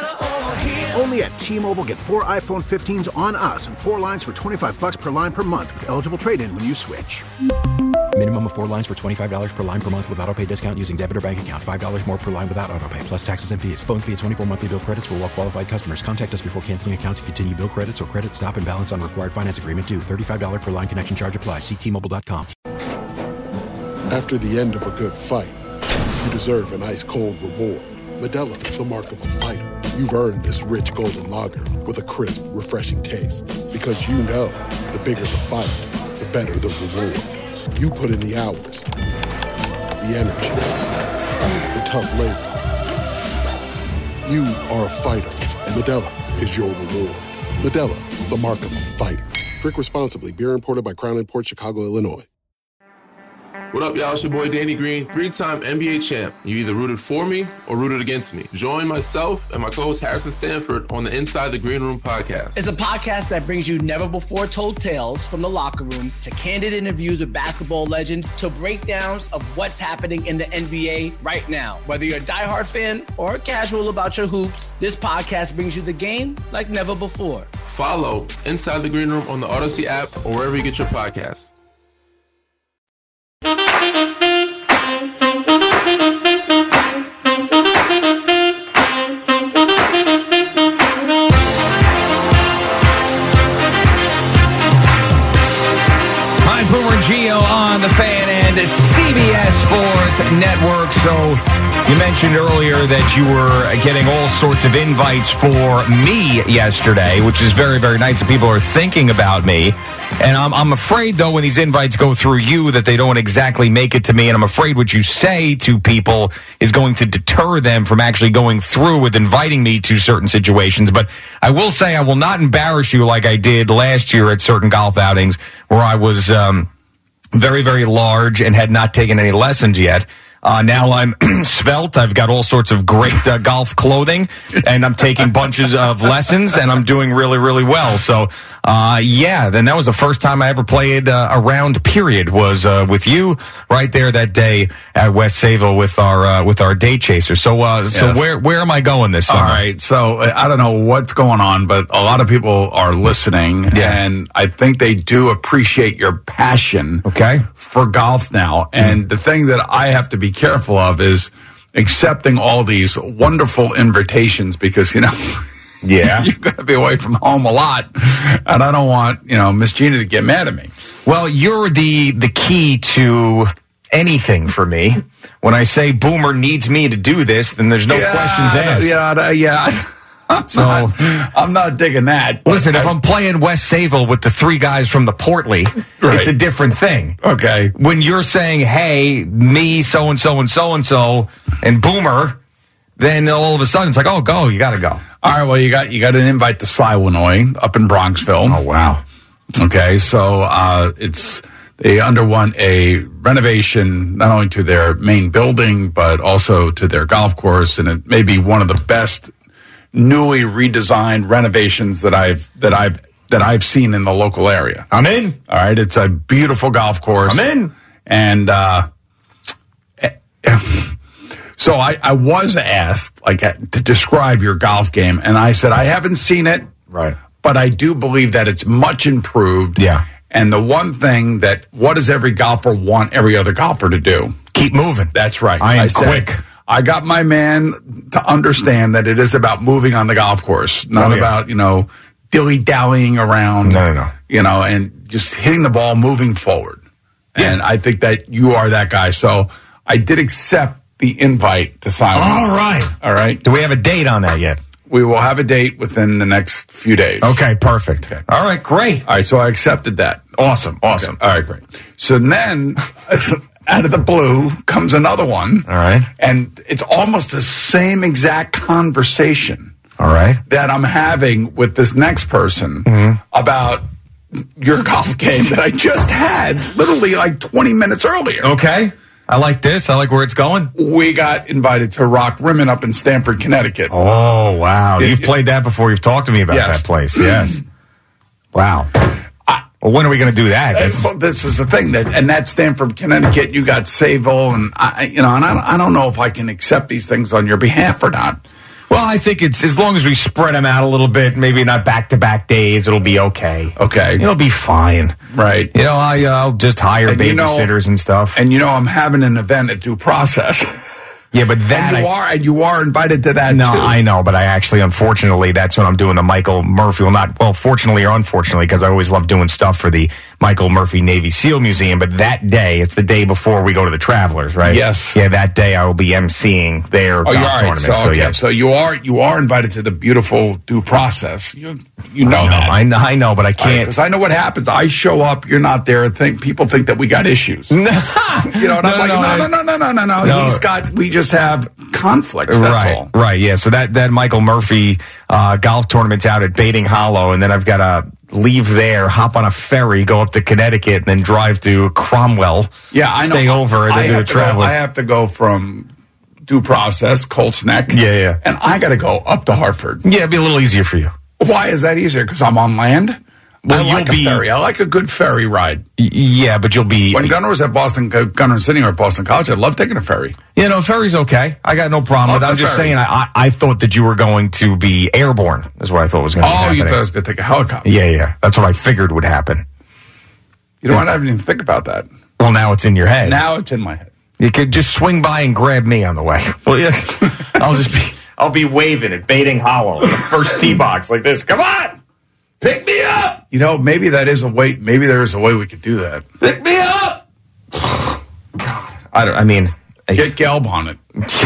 Only at T-Mobile, get four iPhone fifteens on us and four lines for twenty-five bucks per line per month with eligible trade-in when you switch. Minimum of four lines for twenty-five dollars per line per month with autopay discount using debit or bank account. five dollars more per line without autopay, plus taxes and fees. Phone fee at twenty-four monthly bill credits for well-qualified customers. Contact us before canceling account to continue bill credits or credit stop and balance on required finance agreement due. thirty-five dollars per line connection charge applies. See T Mobile dot com. After the end of a good fight, you deserve an ice-cold reward. Modelo, the mark of a fighter. You've earned this rich golden lager with a crisp, refreshing taste. Because you know, the bigger the fight, the better the reward. You put in the hours, the energy, the tough labor. You are a fighter, and Modelo is your reward. Modelo, the mark of a fighter. Drink responsibly. Beer imported by Crown Imports, Chicago, Illinois. What up, y'all? It's your boy Danny Green, three-time N B A champ. You either rooted for me or rooted against me. Join myself and my co-host Harrison Sanford on the Inside the Green Room podcast. It's a podcast that brings you never-before-told tales from the locker room to candid interviews with basketball legends to breakdowns of what's happening in the N B A right now. Whether you're a diehard fan or casual about your hoops, this podcast brings you the game like never before. Follow Inside the Green Room on the Odyssey app or wherever you get your podcasts. Hi, Boomer and Gio on the Fan and C B S Sports Network. So you mentioned earlier that you were getting all sorts of invites for me yesterday, which is very, very nice that people are thinking about me. And I'm, I'm afraid, though, when these invites go through you, that they don't exactly make it to me. And I'm afraid what you say to people is going to deter them from actually going through with inviting me to certain situations. But I will say I will not embarrass you like I did last year at certain golf outings where I was um, very, very large and had not taken any lessons yet. Uh, now I'm svelte. I've got all sorts of great uh, golf clothing, and I'm taking bunches of lessons, and I'm doing really, really well. So, uh, yeah, then that was the first time I ever played uh, a round, period, was uh, with you right there that day at West Sayville with our uh, with our day chaser. So, uh, so Yes. where where am I going this summer? All right. So I don't know what's going on, but a lot of people are listening, and I think they do appreciate your passion okay. for golf now. And the thing that I have to be careful of is accepting all these wonderful invitations because, you know, yeah, you're going to be away from home a lot, and I don't want, you know, Miss Gina to get mad at me. Well, you're the the key to anything for me. When I say Boomer needs me to do this, then there's no yeah, questions asked. Yeah, yeah. I'm So not, I'm not digging that. Listen, if I'm playing West Sayville with the three guys from the Portly, Right. it's a different thing. Okay. When you're saying, hey, me, so-and-so and so-and-so, and Boomer, then all of a sudden it's like, oh, go, you got to go. All right, well, you got you got an invite to Slywinoy up in Bronxville. Oh, wow. Okay, so uh, it's they underwent a renovation not only to their main building but also to their golf course, and it may be one of the best newly redesigned renovations that I've that I've that I've seen in the local area. I'm in. All right, it's a beautiful golf course. I'm in. And uh, so I, I was asked like to describe your golf game, and I said I haven't seen it, right? But I do believe that it's much improved. Yeah. And the one thing that what does every golfer want every other golfer to do? Keep moving. That's right. I am said, quick. I got my man to understand that it is about moving on the golf course, not Oh, yeah. about, you know, dilly-dallying around. No, no, no. You know, and just hitting the ball, moving forward. Yeah. And I think that you are that guy. So I did accept the invite to sign. All right. All right. Do we have a date on that yet? We will have a date within the next few days. Okay, perfect. Okay. All right, great. All right, so I accepted that. Awesome, awesome. Okay. All right, great. So then, out of the blue comes another one. All right. And it's almost the same exact conversation. All right. That I'm having with this next person mm-hmm. about your golf game that I just had literally like twenty minutes earlier. Okay. I like this. I like where it's going. We got invited to Rock Rimmon up in Stamford, Connecticut. Oh, wow. It, You've it, played that before. You've talked to me about yes. that place. Yes. Wow. I, well, when are we going to do that? That's, well, this is the thing. that, And that's Stamford, Connecticut. You got Sayville. And, I, you know, and I, I don't know if I can accept these things on your behalf or not. Well, Well, I think it's as long as we spread them out a little bit, maybe not back-to-back days, it'll be okay. Okay. It'll be fine. Right. You know, I, uh, I'll just hire And you know- babysitters and stuff. And you know, I'm having an event at Due Process. Yeah, but that and you I, are and you are invited to that no, too. I know, but I actually, unfortunately, that's when I'm doing the Michael Murphy. Well, not well, fortunately or unfortunately, because I always love doing stuff for the Michael Murphy Navy SEAL Museum. But that day, it's the day before we go to the Travelers, right? Yes. Yeah, that day I will be emceeing their Oh, golf you're all right. tournament. So, So, okay. yeah. so you are you are invited to the beautiful Due Process. You you know, I know, that. I know, I know, but I can't. Because I know what happens. I show up, you're not there. Think people think that we got issues. you know, and No, I'm like, no, no, I- no, no, no, no, no, no. No. He's got. We just have conflicts. That's right, all. right, yeah. So that that Michael Murphy uh, golf tournament's out at Baiting Hollow, and then I've got to leave there, hop on a ferry, go up to Connecticut, and then drive to Cromwell. Yeah, I know. Stay over, and I then do the have to go- Travelers. I have to go from Due Process, Colts Neck. Yeah, yeah. And I got to go up to Hartford. Yeah, it'd be a little easier for you. Why is that easier? Because I'm on land. Well, I like you'll a be- ferry. I like a good ferry ride. Y- Yeah, but you'll be. When Gunnar was at Boston, Gunnar and Sitting at Boston College, I love taking a ferry. You know, ferry's okay. I got no problem Love with it. I'm the just ferry. saying, I, I I thought that you were going to be airborne, is what I thought was going to Oh, happen. you thought I was going to take a helicopter. Yeah, yeah. That's what I figured would happen. You know what? I didn't even think about that. Well, now it's in your head. Now it's in my head. You could just swing by and grab me on the way. Well, yeah. I'll just be, I'll be waving at Baiting Hollow, the first tee box like this. Come on! Pick me up! You know, maybe that is a way. Maybe there is a way we could do that. Pick me up! God. I don't, I mean. I- Get Gelb on it.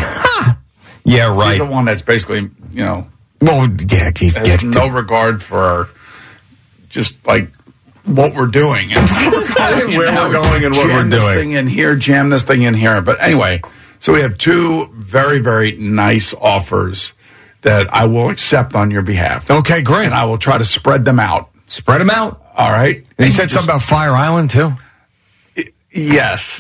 yeah, She's right. the one that's basically, you know, Well, yeah, geez, has get no regard for just like what we're doing and where we're going, Where we're going and what jam we're this doing. thing in here, jam this thing in here. But anyway, so we have two very, very nice offers that I will accept on your behalf. Okay, great. And I will try to spread them out. Spread them out. All right. And you And said just- something about Fire Island, too? Yes.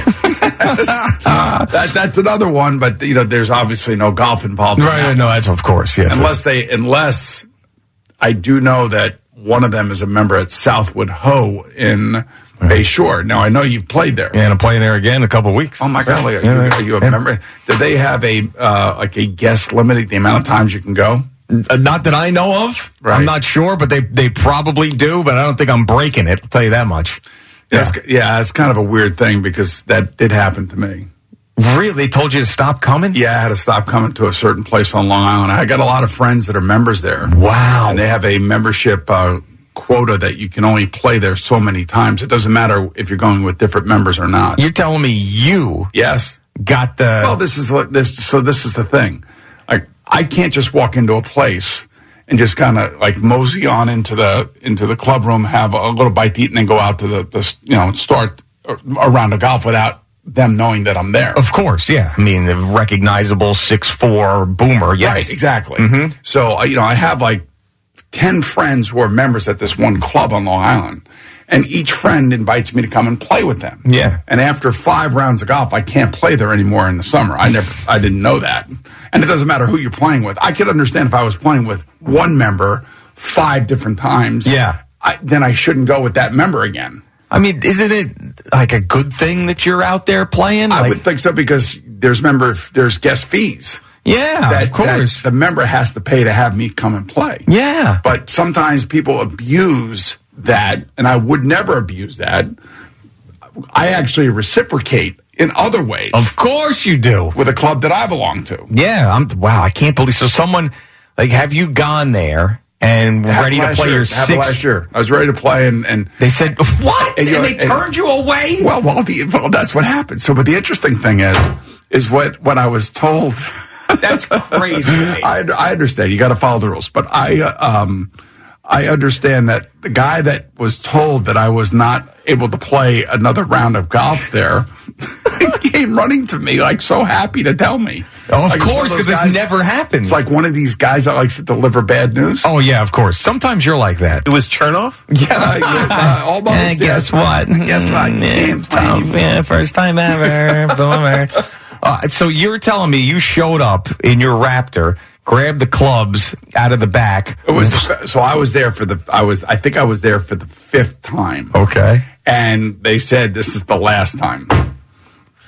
that, that's another one, but you know, there's obviously no golf involved. in Right, that. no, that's of course, yes. Unless they, unless I do know that one of them is a member at Southwood Ho in Bay Shore. Now I know you've played there. Yeah, and I'm playing there again in a couple of weeks. Oh my God! Like, are, Yeah, you, are you a yeah. member? Do they have a uh, like a guest limit the amount of times you can go? Uh, not that I know of. Right. I'm not sure, but they they probably do. But I don't think I'm breaking it. I'll tell you that much. Yeah, it's, yeah, it's kind of a weird thing because that did happen to me. Really, they told you to stop coming? Yeah, I had to stop coming to a certain place on Long Island. I got a lot of friends that are members there. Wow. And they have a membership uh, quota that you can only play there so many times. It doesn't matter if you're going with different members or not. You're telling me you Yes. got the Well, this is like this. So this is the thing. Like, I can't just walk into a place and just kind of like mosey on into the into the club room, have a little bite to eat, and then go out to the, the you know start a a round of golf without them knowing that I'm there. Of course, yeah. I mean, the recognizable six four boomer. Yes, Right, exactly. Mhm. So, uh, you know, I have like ten friends who are members at this one club on Long Island, and each friend invites me to come and play with them. Yeah. And after five rounds of golf, I can't play there anymore in the summer. I never, I didn't know that. And it doesn't matter who you're playing with. I could understand if I was playing with one member five different times. Yeah. I, then I shouldn't go with that member again. I mean, isn't it like a good thing that you're out there playing? I Like, would think so because there's member, there's guest fees. yeah, that, of course. that the member has to pay to have me come and play. Yeah. But sometimes people abuse that, and I would never abuse that. I actually reciprocate in other ways. Of course you do. With a club that I belong to. Yeah, I'm. Wow, I can't believe. So someone like, have you gone there and Happened ready to last play year. your Happened six? last year. I was ready to play, and, and They said what? And And, you're- they turned you away. well, well, the, well, that's what happened. So, but the interesting thing is, is what when I was told. That's crazy. I, I understand. You got to follow the rules, but I uh, um, I understand that the guy that was told that I was not able to play another round of golf there came running to me like so happy to tell me. Oh, of Like, it's one course, those because this guys- never happens. It's like one of these guys that likes to deliver bad news. oh yeah, of course. Sometimes you're like that. It was Chernoff? Yeah. Uh, yeah, uh, almost. Eh, guess yes. what? Guess what? You can't play anymore. Yeah, first time ever. Boomer. Uh, so you're telling me you showed up in your Raptor, grabbed the clubs out of the back. It was the, so I was there for the I was I think I was there for the fifth time. Okay. And they said this is the last time.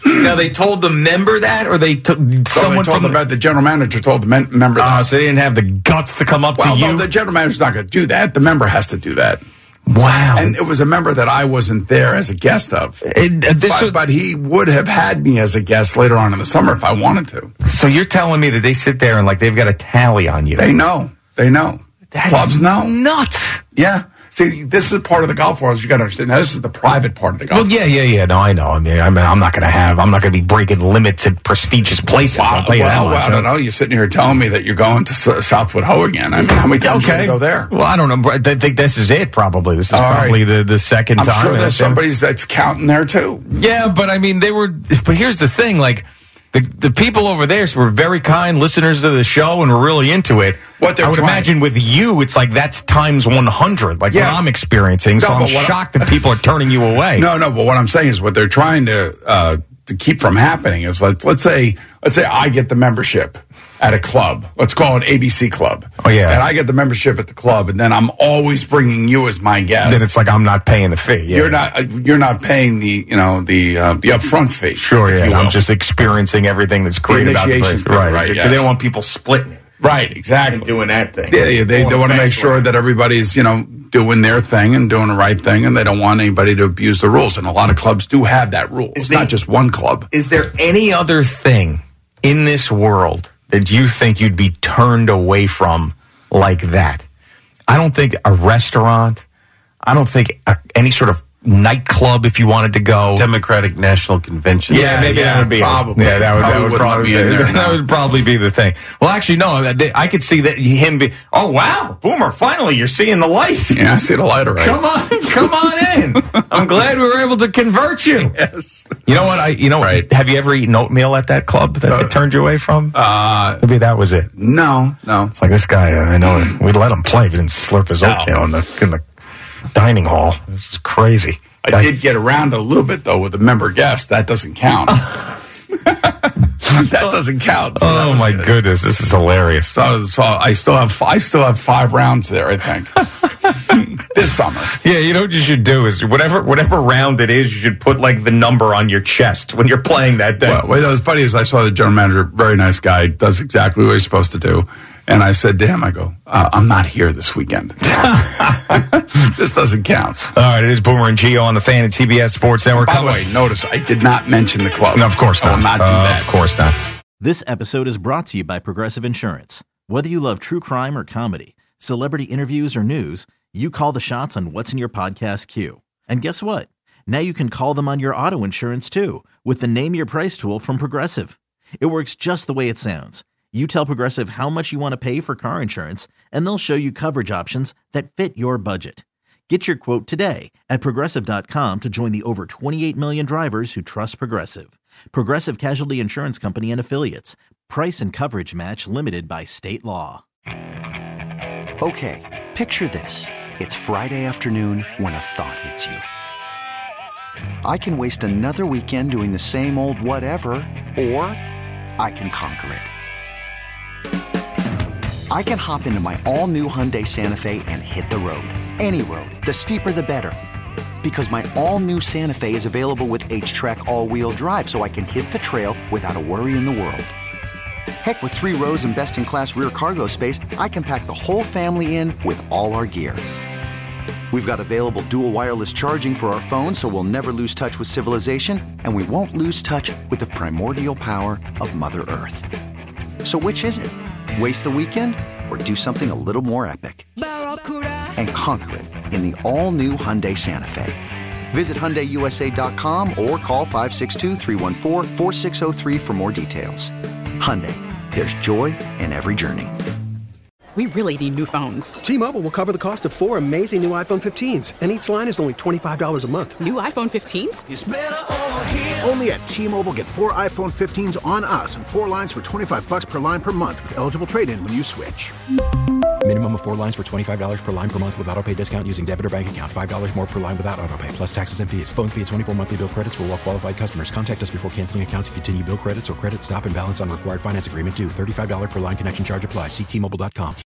Now, they told the member that, or they took Someone someone told from them about the general manager told the men- member Oh, that. so they didn't have the guts to come up well, to you? no, the general manager's not going to do that. The member has to do that. Wow. And it was a member that I wasn't there as a guest of. It, uh, this but, was- but he would have had me as a guest later on in the summer if I wanted to. So you're telling me that they sit there and like they've got a tally on you? They know. They know. That Clubs is know. nuts. Yeah. See, this is part of the golf world. You got to understand. Now, this is the private part of the golf. Well, yeah, yeah, yeah. No, I know. I mean, I mean I'm not going to have. I'm not going to be breaking limits at prestigious places. Wow, I'll tell you well, that well, much. I don't know. You're sitting here telling me that you're going to S- Southwood Ho again. I mean, how many times Okay. are you going to go there? Well, I don't know. I think this is it. Probably this is All right. probably the the second I'm time. sure there's Yeah. somebody that's counting there too. Yeah, but I mean, they were. But here's the thing: like the the people over there were very kind listeners to the show and were really into it. What they're I would trying- imagine with you, it's like that's times one hundred, like Yeah. what I'm experiencing. So No, I'm but what I- shocked that people are turning you away. No, no. But what I'm saying is, what they're trying to uh, to keep from happening is, like, let's say, let's say I get the membership at a club. Let's call it A B C Club. Oh, yeah. And I get the membership at the club, and then I'm always bringing you as my guest. Then it's like I'm not paying the fee. Yeah. You're not. uh, You're not paying the, you know, the uh, the upfront fee. Sure, if yeah. you I'm will. just experiencing everything that's great about the initiation place. fee, Right, right, exactly. yes. They don't want people splitting it. Right, exactly. And doing that thing. Yeah, yeah, they, they Going want to make fast sure lane. that everybody's, you know, doing their thing and doing the right thing, and they don't want anybody to abuse the rules. And a lot of clubs do have that rule. It's they- not just one club. Is there any other thing in this world that you think you'd be turned away from like that? I don't think a restaurant. I don't think a, any sort of nightclub if you wanted to go. Democratic National Convention. Yeah, maybe yeah, that would be it. probably. Yeah, that would, Probably that would wouldn't let probably me in there, that no. would probably be the thing. Well, actually, no. that- they- I could see that him be. Oh wow, Boomer! Finally, you're seeing the light. Yeah, I see the light already. Come on, come on in. I'm glad we were able to convert you. Yes. You know what? I. You know. Right. Have you ever eaten oatmeal at that club that they turned you away from? Uh, Maybe that was it. no, no. It's like this guy. I know. We let him play. We didn't slurp his No. oatmeal in the in the dining hall. This is crazy. I did get around a little bit though with a member guest. That doesn't count. That doesn't count. So that Oh was my good. goodness, this is hilarious. So, so I still have I still have five rounds there. I think this summer. Yeah, you know what you should do is whatever whatever round it is, you should put like the number on your chest when you're playing that day. Well, what was funny is I saw the general manager, very nice guy, does exactly what he's supposed to do. And I said to him, I go, uh, I'm not here this weekend. This doesn't count. All right, it is Boomer and Gio on the Fan at C B S Sports Network. By the way, notice I did not mention the club. No, of course I not. will not do Uh, that. Of course not. This episode is brought to you by Progressive Insurance. Whether you love true crime or comedy, celebrity interviews or news, you call the shots on what's in your podcast queue. And guess what? Now you can call them on your auto insurance too with the Name Your Price tool from Progressive. It works just the way it sounds. You tell Progressive how much you want to pay for car insurance, and they'll show you coverage options that fit your budget. Get your quote today at Progressive dot com to join the over twenty-eight million drivers who trust Progressive. Progressive Casualty Insurance Company and Affiliates. Price and coverage match limited by state law. Okay, picture this. It's Friday afternoon when a thought hits you. I can waste another weekend doing the same old whatever, or I can conquer it. I can hop into my all-new Hyundai Santa Fe and hit the road. Any road. The steeper, the better. Because my all-new Santa Fe is available with H-Track all-wheel drive, so I can hit the trail without a worry in the world. Heck, with three rows and best-in-class rear cargo space, I can pack the whole family in with all our gear. We've got available dual wireless charging for our phones, so we'll never lose touch with civilization, and we won't lose touch with the primordial power of Mother Earth. So which is it? Waste the weekend or do something a little more epic? And conquer it in the all-new Hyundai Santa Fe. Visit Hyundai U S A dot com or call five six two, three one four, four six zero three for more details. Hyundai, there's joy in every journey. We really need new phones. T-Mobile will cover the cost of four amazing new iPhone fifteens, and each line is only twenty-five dollars a month. New iPhone fifteens? Only at T-Mobile, get four iPhone fifteens on us and four lines for twenty-five bucks per line per month with eligible trade-in when you switch. Minimum of four lines for twenty-five dollars per line per month with autopay discount using debit or bank account. five dollars more per line without autopay, plus taxes and fees. Phone fee at twenty-four monthly bill credits for well-qualified customers. Contact us before canceling account to continue bill credits or credit stop and balance on required finance agreement due. thirty-five dollars per line connection charge applies. See T Mobile dot com.